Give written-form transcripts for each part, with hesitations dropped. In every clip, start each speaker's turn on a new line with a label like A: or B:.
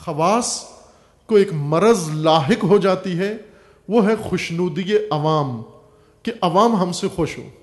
A: خواص کو ایک مرض لاحق ہو جاتی ہے، وہ ہے خوشنودی عوام، کہ عوام ہم سے خوش ہو،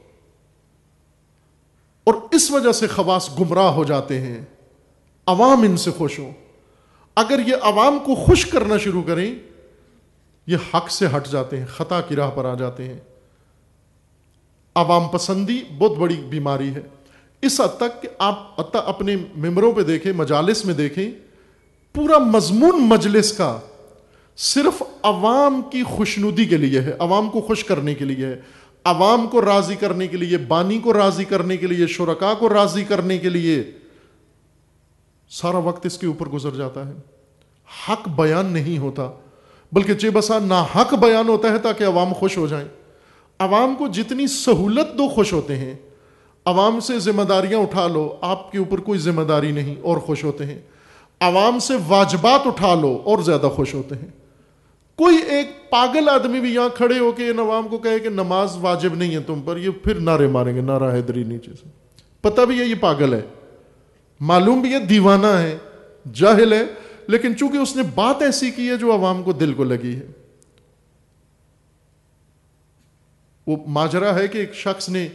A: اور اس وجہ سے خواص گمراہ ہو جاتے ہیں، عوام ان سے خوش ہو۔ اگر یہ عوام کو خوش کرنا شروع کریں، یہ حق سے ہٹ جاتے ہیں، خطا کی راہ پر آ جاتے ہیں۔ عوام پسندی بہت بڑی بیماری ہے، اس حد تک کہ آپ اپنے ممبروں پہ دیکھیں، مجالس میں دیکھیں، پورا مضمون مجلس کا صرف عوام کی خوشنودی کے لیے ہے، عوام کو خوش کرنے کے لیے ہے، عوام کو راضی کرنے کے لیے، بانی کو راضی کرنے کے لیے، شرکاء کو راضی کرنے کے لیے سارا وقت اس کے اوپر گزر جاتا ہے۔ حق بیان نہیں ہوتا، بلکہ چہ بسا ناحق بیان ہوتا ہے تاکہ عوام خوش ہو جائیں۔ عوام کو جتنی سہولت دو خوش ہوتے ہیں، عوام سے ذمہ داریاں اٹھا لو، آپ کے اوپر کوئی ذمہ داری نہیں، اور خوش ہوتے ہیں۔ عوام سے واجبات اٹھا لو اور زیادہ خوش ہوتے ہیں۔ کوئی ایک پاگل آدمی بھی یہاں کھڑے ہو کے ان عوام کو کہے کہ نماز واجب نہیں ہے تم پر، یہ پھر نعرے ماریں گے، نعرہ حیدری نیچے سے۔ پتہ بھی ہے یہ پاگل ہے، معلوم بھی ہے دیوانہ ہے، جاہل ہے، لیکن چونکہ اس نے بات ایسی کی ہے جو عوام کو دل کو لگی ہے۔ وہ ماجرا ہے کہ ایک شخص نے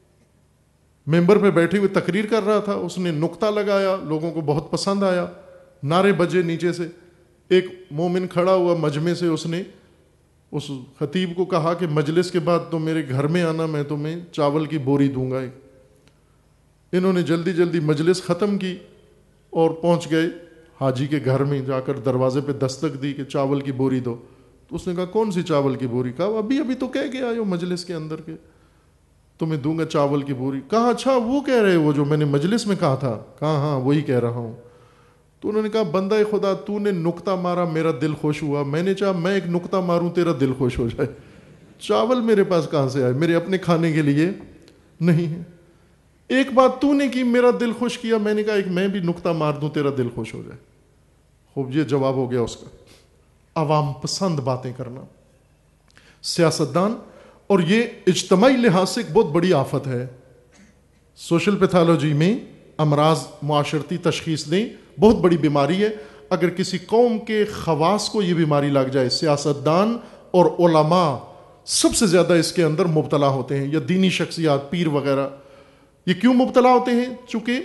A: ممبر پہ بیٹھے ہوئے تقریر کر رہا تھا، اس نے نقطہ لگایا، لوگوں کو بہت پسند آیا، نعرے بجے نیچے سے۔ ایک مومن کھڑا ہوا مجمع سے، اس نے اس خطیب کو کہا کہ مجلس کے بعد تو میرے گھر میں آنا، میں تمہیں چاول کی بوری دوں گا۔ انہوں نے جلدی جلدی مجلس ختم کی اور پہنچ گئے حاجی کے گھر میں، جا کر دروازے پہ دستک دی کہ چاول کی بوری دو۔ تو اس نے کہا کون سی چاول کی بوری؟ کہا ابھی تو کہہ کے آئے ہو مجلس کے اندر کے تمہیں دوں گا چاول کی بوری۔ کہا اچھا وہ کہہ رہے وہ جو میں نے مجلس میں کہا تھا؟ کہا ہاں وہی کہہ رہا ہوں۔ تو انہوں نے کہا بندہ خدا، تو نے نقطہ مارا، میرا دل خوش ہوا، میں نے چاہا میں ایک نقطہ ماروں تیرا دل خوش ہو جائے۔ چاول میرے پاس کہاں سے آئے؟ میرے اپنے کھانے کے لیے نہیں ہے۔ ایک بات تو نے کی، میرا دل خوش کیا، میں نے کہا ایک میں بھی نقطہ مار دوں تیرا دل خوش ہو جائے۔ خوب یہ جواب ہو گیا اس کا۔ عوام پسند باتیں کرنا، سیاستدان، اور یہ اجتماعی لحاظ سے ایک بہت بڑی آفت ہے۔ سوشل پیتھالوجی میں امراض معاشرتی تشخیص دیں، بہت بڑی بیماری ہے۔ اگر کسی قوم کے خواص کو یہ بیماری لگ جائے، سیاستدان اور علماء سب سے زیادہ اس کے اندر مبتلا ہوتے ہیں، یا دینی شخصیات، پیر وغیرہ۔ یہ کیوں مبتلا ہوتے ہیں؟ چونکہ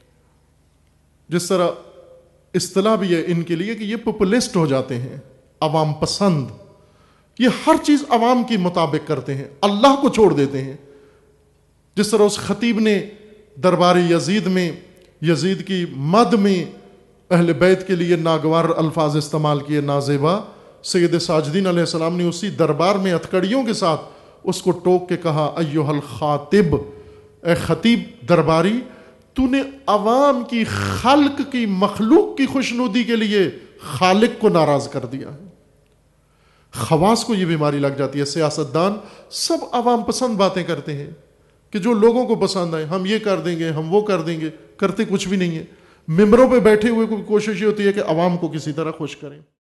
A: جس طرح اصطلاح بھی ہے ان کے لیے کہ یہ پاپولسٹ ہو جاتے ہیں، عوام پسند، یہ ہر چیز عوام کی مطابق کرتے ہیں، اللہ کو چھوڑ دیتے ہیں۔ جس طرح اس خطیب نے دربار یزید میں، یزید کی مد میں اہل بیت کے لیے ناگوار الفاظ استعمال کیے، نازیبا۔ سید ساجدین علیہ السلام نے اسی دربار میں ہتھکڑیوں کے ساتھ اس کو ٹوک کے کہا ایھا الخاطب، اے خطیب درباری، تو نے عوام کی، خلق کی، مخلوق کی خوشنودی کے لیے خالق کو ناراض کر دیا ہے۔ خواص کو یہ بیماری لگ جاتی ہے۔ سیاستدان سب عوام پسند باتیں کرتے ہیں کہ جو لوگوں کو پسند آئے، ہم یہ کر دیں گے، ہم وہ کر دیں گے، کرتے کچھ بھی نہیں ہے۔ ممبروں پہ بیٹھے ہوئے کوشش یہ ہوتی ہے کہ عوام کو کسی طرح خوش کریں۔